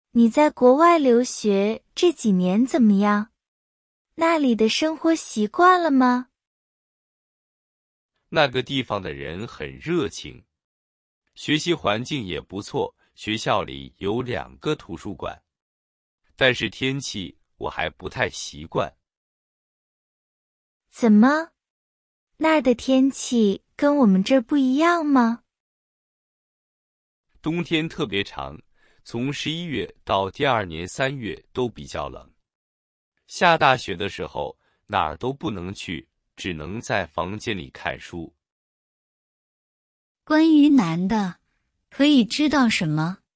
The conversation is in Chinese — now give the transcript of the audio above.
你在国外留学这几年怎么样？那里的生活习惯了吗？ 那个地方的人很热情，学习环境也不错，学校里有2个图书馆。但是天气我还不太习惯。 怎么？那儿的天气跟我们这儿不一样吗？ 冬天特别长，从11月到第2年3月都比较冷。下大雪的时候，哪儿都不能去，只能在房间里看书。 关于男的，可以知道什么？